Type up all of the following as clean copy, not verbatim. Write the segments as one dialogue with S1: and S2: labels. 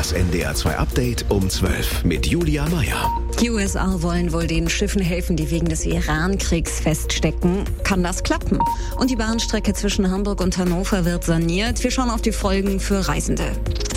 S1: Das NDR 2 Update um 12 mit Julia Meyer.
S2: Die USA wollen wohl den Schiffen helfen, die wegen des Iran-Kriegs feststecken. Kann das klappen? Und die Bahnstrecke zwischen Hamburg und Hannover wird saniert. Wir schauen auf die Folgen für Reisende.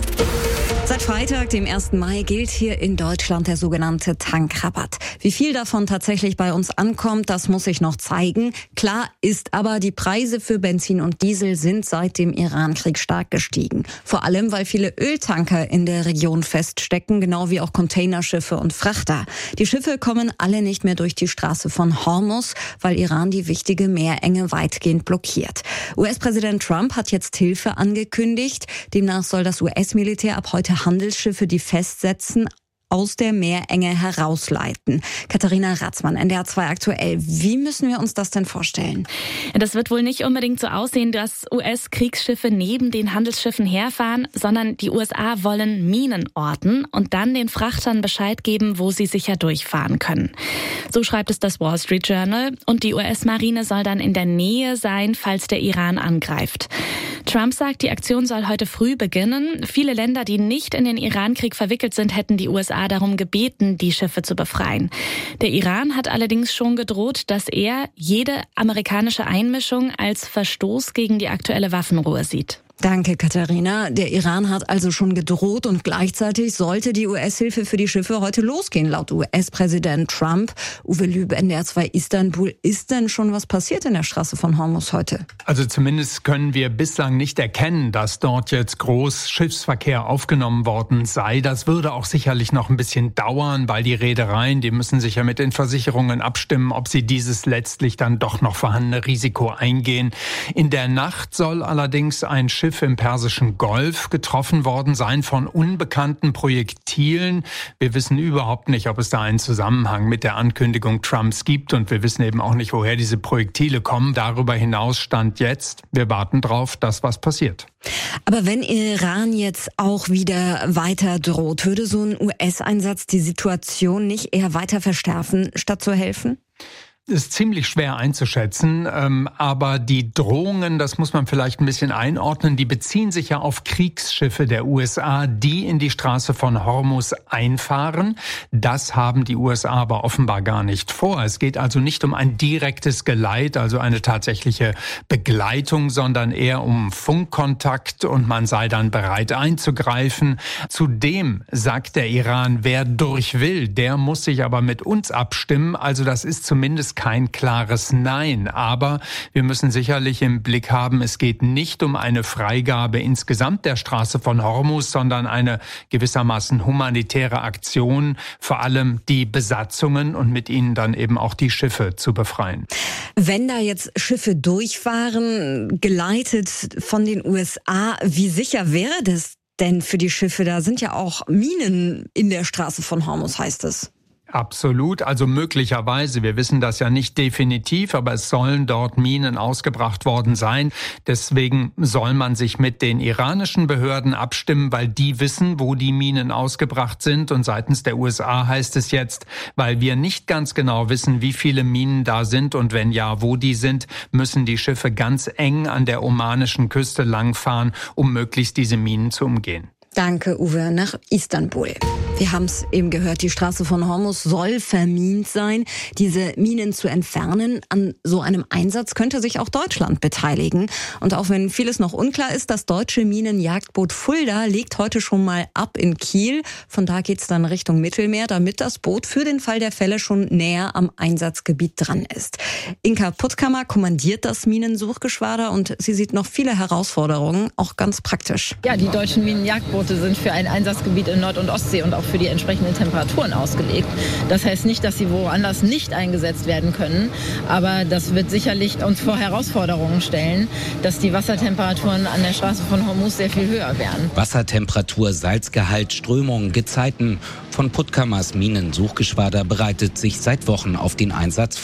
S2: Seit Freitag, dem 1. Mai, gilt hier in Deutschland der sogenannte Tankrabatt. Wie viel davon tatsächlich bei uns ankommt, das muss sich noch zeigen. Klar ist aber, die Preise für Benzin und Diesel sind seit dem Iran-Krieg stark gestiegen. Vor allem, weil viele Öltanker in der Region feststecken, genau wie auch Containerschiffe und Frachter. Die Schiffe kommen alle nicht mehr durch die Straße von Hormuz, weil Iran die wichtige Meerenge weitgehend blockiert. US-Präsident Trump hat jetzt Hilfe angekündigt. Demnach soll das US-Militär ab heute Handelsschiffe, die festsetzen, aus der Meerenge herausleiten. Katharina Ratzmann, NDR 2 aktuell. Wie müssen wir uns das denn vorstellen?
S3: Das wird wohl nicht unbedingt so aussehen, dass US-Kriegsschiffe neben den Handelsschiffen herfahren, sondern die USA wollen Minen orten und dann den Frachtern Bescheid geben, wo sie sicher durchfahren können. So schreibt es das Wall Street Journal. Und die US-Marine soll dann in der Nähe sein, falls der Iran angreift. Trump sagt, die Aktion soll heute früh beginnen. Viele Länder, die nicht in den Iran-Krieg verwickelt sind, hätten die USA darum gebeten, die Schiffe zu befreien. Der Iran hat allerdings schon gedroht, dass er jede amerikanische Einmischung als Verstoß gegen die aktuelle Waffenruhe sieht.
S2: Danke, Katharina. Der Iran hat also schon gedroht und gleichzeitig sollte die US-Hilfe für die Schiffe heute losgehen, laut US-Präsident Trump. Uwe Lüb, NDR 2 Istanbul. Ist denn schon was passiert in der Straße von Hormuz heute?
S4: Also zumindest können wir bislang nicht erkennen, dass dort jetzt groß Schiffsverkehr aufgenommen worden sei. Das würde auch sicherlich noch ein bisschen dauern, weil die Reedereien, die müssen sich ja mit den Versicherungen abstimmen, ob sie dieses letztlich dann doch noch vorhandene Risiko eingehen. In der Nacht soll allerdings ein Schiff im Persischen Golf getroffen worden sein von unbekannten Projektilen. Wir wissen überhaupt nicht, ob es da einen Zusammenhang mit der Ankündigung Trumps gibt und wir wissen eben auch nicht, woher diese Projektile kommen. Darüber hinaus stand jetzt, wir warten drauf, dass was passiert.
S2: Aber wenn Iran jetzt auch wieder weiter droht, würde so ein US-Einsatz die Situation nicht eher weiter verschärfen, statt zu helfen?
S4: Ist ziemlich schwer einzuschätzen, aber die Drohungen, das muss man vielleicht ein bisschen einordnen, die beziehen sich ja auf Kriegsschiffe der USA, die in die Straße von Hormuz einfahren. Das haben die USA aber offenbar gar nicht vor. Es geht also nicht um ein direktes Geleit, also eine tatsächliche Begleitung, sondern eher um Funkkontakt und man sei dann bereit einzugreifen. Zudem sagt der Iran, wer durch will, der muss sich aber mit uns abstimmen. Also das ist zumindest kein klares Nein, aber wir müssen sicherlich im Blick haben, es geht nicht um eine Freigabe insgesamt der Straße von Hormuz, sondern eine gewissermaßen humanitäre Aktion, vor allem die Besatzungen und mit ihnen dann eben auch die Schiffe zu befreien.
S2: Wenn da jetzt Schiffe durchfahren, geleitet von den USA, wie sicher wäre das denn für die Schiffe? Da sind ja auch Minen in der Straße von Hormuz, heißt es.
S4: Absolut, also möglicherweise, wir wissen das ja nicht definitiv, aber es sollen dort Minen ausgebracht worden sein. Deswegen soll man sich mit den iranischen Behörden abstimmen, weil die wissen, wo die Minen ausgebracht sind. Und seitens der USA heißt es jetzt, weil wir nicht ganz genau wissen, wie viele Minen da sind und wenn ja, wo die sind, müssen die Schiffe ganz eng an der omanischen Küste langfahren, um möglichst diese Minen zu umgehen.
S2: Danke, Uwe, nach Istanbul. Wir haben es eben gehört, die Straße von Hormuz soll vermint sein. Diese Minen zu entfernen, an so einem Einsatz könnte sich auch Deutschland beteiligen. Und auch wenn vieles noch unklar ist, das deutsche Minenjagdboot Fulda legt heute schon mal ab in Kiel. Von da geht's dann Richtung Mittelmeer, damit das Boot für den Fall der Fälle schon näher am Einsatzgebiet dran ist. Inka Puttkammer kommandiert das Minensuchgeschwader und sie sieht noch viele Herausforderungen, auch ganz praktisch.
S5: Ja, die deutschen Minenjagdboote sind für ein Einsatzgebiet in Nord- und Ostsee und auch für die entsprechenden Temperaturen ausgelegt. Das heißt nicht, dass sie woanders nicht eingesetzt werden können, aber das wird sicherlich uns vor Herausforderungen stellen, dass die Wassertemperaturen an der Straße von Hormuz sehr viel höher werden.
S6: Wassertemperatur, Salzgehalt, Strömungen, Gezeiten. Von Puttkammers Minensuchgeschwader bereitet sich seit Wochen auf den Einsatz vor.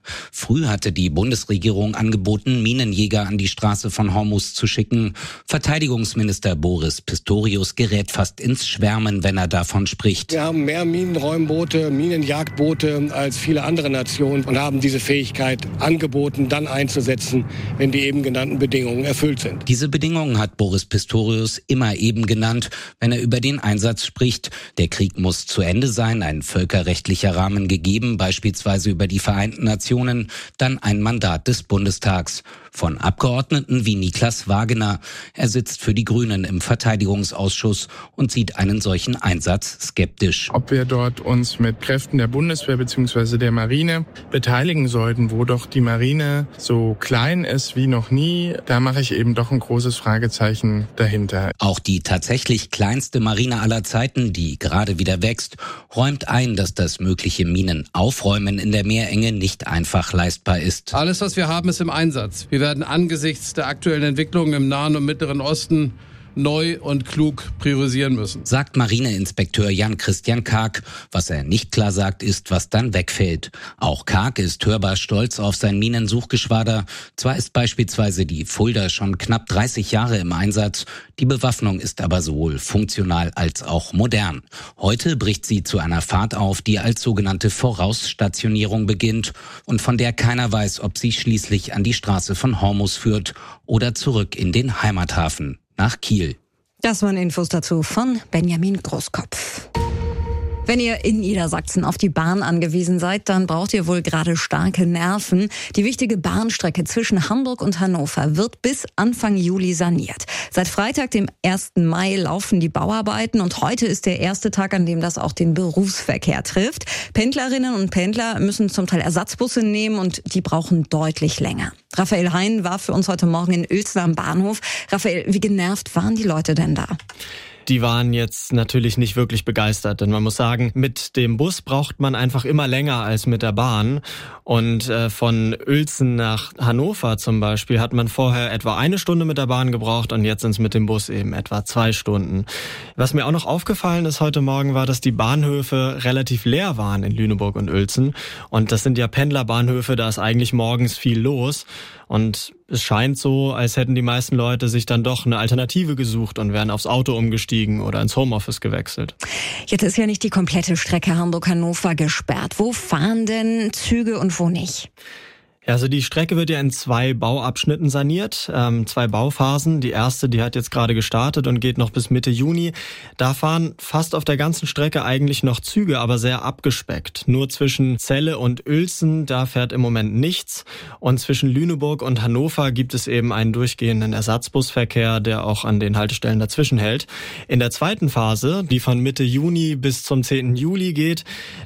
S6: Früh hatte die Bundesregierung angeboten, Minenjäger an die Straße von Hormuz zu schicken. Verteidigungsminister Boris Pistorius gerät fast ins Schwärmen, wenn er davon spricht.
S7: Wir haben mehr Minenräumboote, Minenjagdboote als viele andere Nationen und haben diese Fähigkeit angeboten, dann einzusetzen, wenn die eben genannten Bedingungen erfüllt sind.
S6: Diese Bedingungen hat Boris Pistorius immer eben genannt, wenn er über den Einsatz spricht. Der Krieg muss zu Ende sein, ein völkerrechtlicher Rahmen gegeben, beispielsweise über die Vereinten Nationen, dann ein Mandat des Bundestags. Von Abgeordneten wie Niklas Wagener. Er sitzt für die Grünen im Verteidigungsausschuss und sieht einen solchen Einsatz skeptisch.
S8: Ob wir dort uns mit Kräften der Bundeswehr bzw. der Marine beteiligen sollten, wo doch die Marine so klein ist wie noch nie, da mache ich eben doch ein großes Fragezeichen dahinter.
S6: Auch die tatsächlich kleinste Marine aller Zeiten, die gerade wieder wächst, räumt ein, dass das mögliche Minenaufräumen in der Meerenge nicht einfach leistbar ist.
S9: Alles, was wir haben, ist im Einsatz. Wir werden angesichts der aktuellen Entwicklungen im Nahen und Mittleren Osten neu und klug priorisieren müssen,
S6: sagt Marineinspekteur Jan-Christian Karg. Was er nicht klar sagt, ist, was dann wegfällt. Auch Karg ist hörbar stolz auf sein Minensuchgeschwader. Zwar ist beispielsweise die Fulda schon knapp 30 Jahre im Einsatz, die Bewaffnung ist aber sowohl funktional als auch modern. Heute bricht sie zu einer Fahrt auf, die als sogenannte Vorausstationierung beginnt und von der keiner weiß, ob sie schließlich an die Straße von Hormuz führt oder zurück in den Heimathafen. Nach Kiel.
S2: Das waren Infos dazu von Benjamin Großkopf. Wenn ihr in Niedersachsen auf die Bahn angewiesen seid, dann braucht ihr wohl gerade starke Nerven. Die wichtige Bahnstrecke zwischen Hamburg und Hannover wird bis Anfang Juli saniert. Seit Freitag, dem 1. Mai, laufen die Bauarbeiten und heute ist der erste Tag, an dem das auch den Berufsverkehr trifft. Pendlerinnen und Pendler müssen zum Teil Ersatzbusse nehmen und die brauchen deutlich länger. Raphael Hein war für uns heute Morgen in Uelzen am Bahnhof. Raphael, wie genervt waren die Leute denn da?
S10: Die waren jetzt natürlich nicht wirklich begeistert, denn man muss sagen, mit dem Bus braucht man einfach immer länger als mit der Bahn. Und von Uelzen nach Hannover zum Beispiel hat man vorher etwa 1 Stunde mit der Bahn gebraucht und jetzt sind es mit dem Bus eben etwa 2 Stunden. Was mir auch noch aufgefallen ist heute Morgen war, dass die Bahnhöfe relativ leer waren in Lüneburg und Uelzen. Und das sind ja Pendlerbahnhöfe, da ist eigentlich morgens viel los. Und es scheint so, als hätten die meisten Leute sich dann doch eine Alternative gesucht und wären aufs Auto umgestiegen oder ins Homeoffice gewechselt.
S2: Jetzt ist ja nicht die komplette Strecke Hamburg-Hannover gesperrt. Wo fahren denn Züge und wo nicht?
S10: Ja, also die Strecke wird ja in 2 Bauabschnitten saniert, 2 Bauphasen. Die erste, die hat jetzt gerade gestartet und geht noch bis Mitte Juni. Da fahren fast auf der ganzen Strecke eigentlich noch Züge, aber sehr abgespeckt. Nur zwischen Celle und Uelzen, da fährt im Moment nichts. Und zwischen Lüneburg und Hannover gibt es eben einen durchgehenden Ersatzbusverkehr, der auch an den Haltestellen dazwischen hält. In der zweiten Phase, die von Mitte Juni bis zum 10. Juli geht,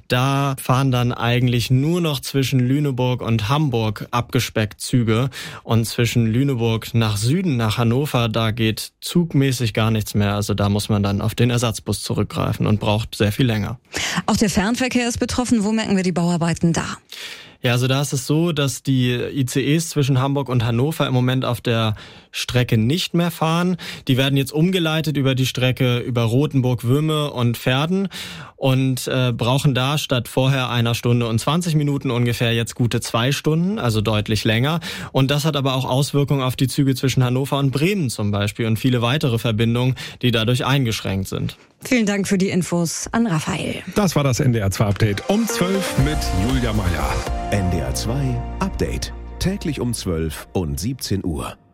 S10: da fahren dann eigentlich nur noch zwischen Lüneburg und Hamburg abgespeckt Züge und zwischen Lüneburg nach Süden, nach Hannover, da geht zugmäßig gar nichts mehr. Also da muss man dann auf den Ersatzbus zurückgreifen und braucht sehr viel länger.
S2: Auch der Fernverkehr ist betroffen. Wo merken wir die Bauarbeiten da?
S10: Ja, also da ist es so, dass die ICEs zwischen Hamburg und Hannover im Moment auf der Strecke nicht mehr fahren. Die werden jetzt umgeleitet über die Strecke über Rothenburg, Wümme und Verden und brauchen da statt vorher 1 Stunde und 20 Minuten ungefähr jetzt gute 2 Stunden, also deutlich länger. Und das hat aber auch Auswirkungen auf die Züge zwischen Hannover und Bremen zum Beispiel und viele weitere Verbindungen, die dadurch eingeschränkt sind.
S2: Vielen Dank für die Infos an Raphael.
S11: Das war das NDR 2 Update um 12 mit Julia Meier.
S1: NDR 2 Update. Täglich um 12 und 17 Uhr.